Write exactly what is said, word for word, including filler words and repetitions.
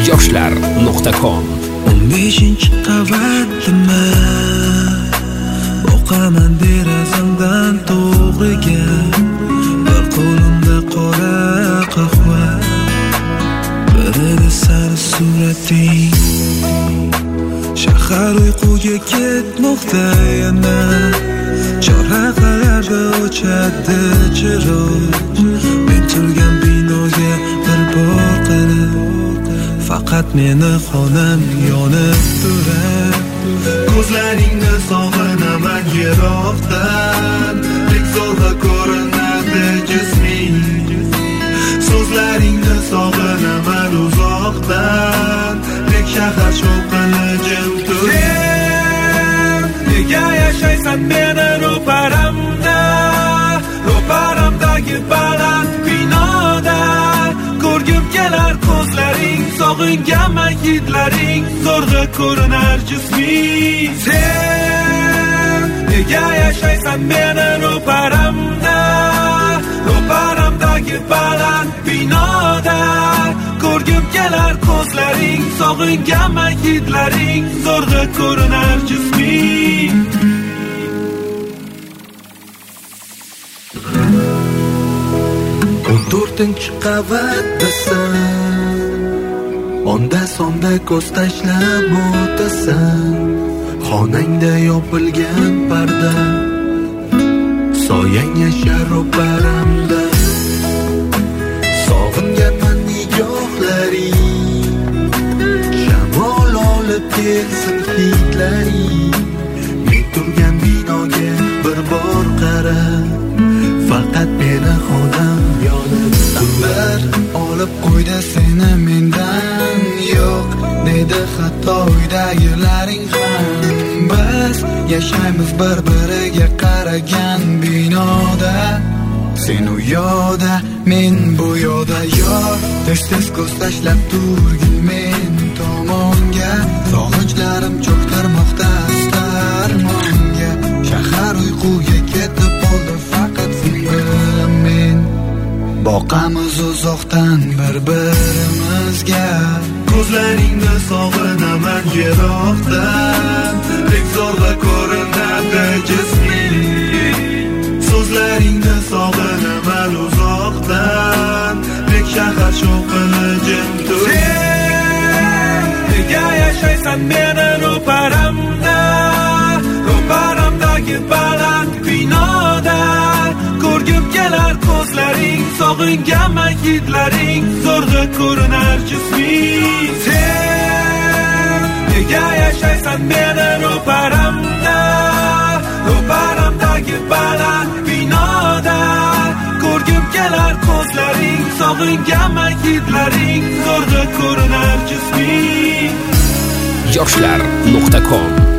yoshlar nuqta com. o'n beshinchi qavatdaman, boqaman derazamdan to'g'riga. Bir qo'limda qora qahva, birida sari surating. Shahar uyquga ketmoqda yana, chorrahalarda o'chadi chiroq. Men turgan binoga bir bor qarab, faqat meni xonam yonib turar. Ko'zlaringni sog'inaman yiroqdan, lek zo'rg'a ko'rinadi jisming. So'zlaringni sog'inaman uzoqdan, lek shahar shovqini jim turar. Nega yashaysan meni ro'paramda, ro'paramdagi baland binoda? Ko'rgim kelar ko'zlaring, sog'inganman hidlaring, zo'rg'a ko'rinar jisming. Sen nega yashaysan meni ro'paramda, ro'paramdagi baland binoda? Ko'rgim kelar ko'zlaring, sog'inganman hidlaring, zo'rg'a ko'rinar jisming. o'n to'rtinchi qavatdasan, onda sonda ko'z tashlab o'tasan. Xonangda yopilgan parda, soyang yashar ro'paramda. Sog'inganman nigohlaring, shamol olib kelsin hidlaring. Men turgan binoga bir bor qara, faqat meni xonam yonib bir olib qo'ydi seni mendan. Yo'q dedi hatto uydagilaring ham. Biz yashaymiz bir-biriga qaragan binoda. Sen u yoqda, men bu yoqda. Yor tez-tez ko'z tashlab turgin men tomonga. Sog'inchlarim cho'ktirmoqda astarmonga. Shahar uyquga ketib qoldi, faqat sen bilan men boqamiz uzoqdan bir-birimizga. Ko'zlaringni sog'inaman yiroqdan, lek zo'rg'a ko'rinadi jisming. So'zlaringni sog'inaman uzoqdan, lek shahar shovqini jim turar. Nega yashaysan meni ro'paramda, ro'paramdagi baland binoda? Ko'rgim kelar ko'zlaring, sog'inganman hidlaring, zo'rg'a ko'rinar jisming. Sen nega yashaysan meni ro'paramda, ro'paramdagi baland binoda? Ko'rgim kelar ko'zlaring, sog'inganman hidlaring, zo'rg'a ko'rinar jisming. yoshlar nuqta com.